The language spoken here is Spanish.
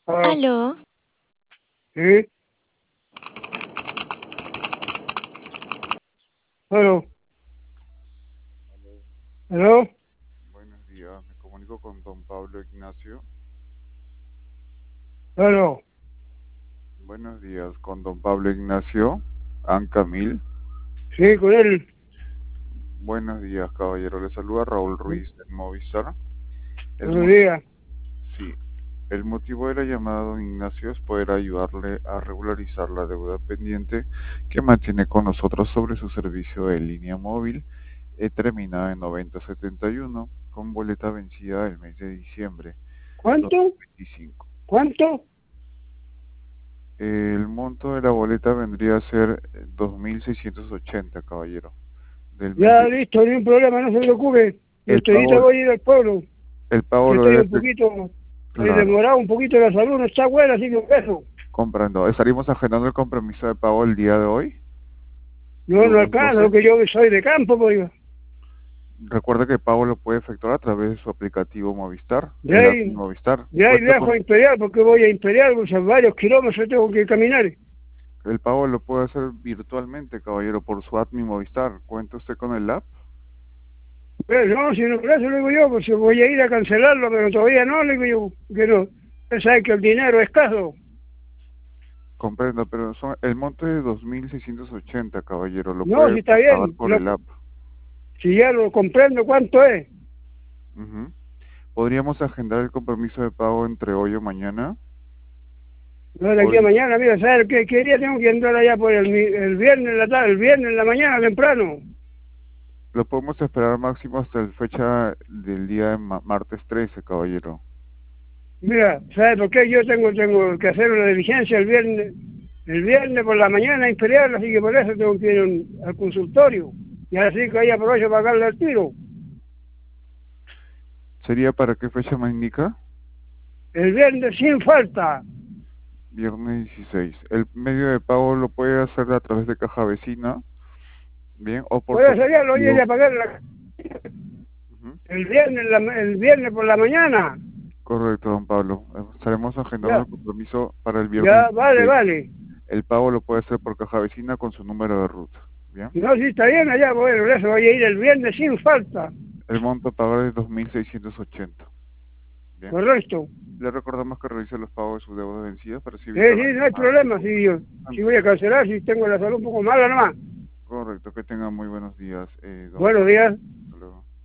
Ah, Aló, sí, bueno, Aló, ¿aló? buenos días, me comunico con don Pablo Ignacio. Bueno, Buenos días, con don Pablo Ignacio Ancamil. sí, con él. Buenos días, caballero. Le saluda Raúl Sí, Ruiz de Movistar. El buenos mo- días. sí, el motivo de la llamada, don Ignacio, es poder ayudarle a regularizar la deuda pendiente que mantiene con nosotros sobre su servicio de línea móvil, terminada en 9071, con boleta vencida el mes de diciembre ¿Cuánto? 2025. ¿Cuánto? El monto de la boleta vendría a ser 2.680, caballero. Del mes Ya, de... listo, ni un problema, no se preocupe. Yo El estoy ahorita pago, voy a ir al pueblo, el pago que lo estoy debe un hacer, poquito, estoy claro, demorado un poquito, la salud no está buena, así que eso. comprando. Estaríamos agendando el compromiso de pago el día de hoy, No, no lunes alcanza, 12. porque yo soy de campo, pues. Recuerda que el pago lo puede efectuar a través de su aplicativo Movistar, De el app ahí, Movistar. de ahí Cuenta viajo a con, Imperial, porque voy a Imperial, o sea, varios kilómetros tengo que caminar. el pago lo puede hacer virtualmente, caballero, por su app Mi Movistar. ¿Cuenta usted con el app? Pero no, si no, por eso le digo yo, pues voy a ir a cancelarlo, pero todavía no, le digo yo, que no. Usted sabe que el dinero es escaso. Comprendo, pero el monto es de 2.680, caballero. Lo No, puede si está pagar bien, por el app. si ya lo comprendo, ¿cuánto es? Ujú. Podríamos agendar el compromiso de pago entre hoy o mañana. No, de aquí a Hoy mañana, mira, ¿sabes qué día tengo que entrar allá por el viernes en la tarde, el viernes en la mañana temprano? lo podemos esperar máximo hasta la fecha del día de martes 13, caballero. Mira, ¿sabes por qué? Yo tengo que hacer una diligencia el viernes por la mañana imperial, así que por eso tengo que ir al consultorio. Y así que ahí aprovecho para pagarle el tiro. ¿Sería para qué fecha me indica? El viernes sin falta. Viernes 16. El medio de pago lo puede hacer a través de caja vecina, bien, o por Por su eso ya lo voy a ir aplicativo. a pagar Ujú. el viernes por la mañana. Correcto, don Pablo. Estaremos agendando Ya, el compromiso para el viernes ya, vale, 16. vale. El pago lo puede hacer por caja vecina con su número de ruta, bien. No, si está bien allá, bueno, por eso voy a ir el viernes sin falta. El monto a pagar es 2.680, bien. Correcto. Le recordamos que realice los pagos de sus deudas vencidas para así Sí, evitar sí, las no hay llamadas problema. Si voy recurrentes. a cancelar, si tengo la salud un poco mala nomás. Correcto, que tengan muy buenos días, don Buenos Pablo. días.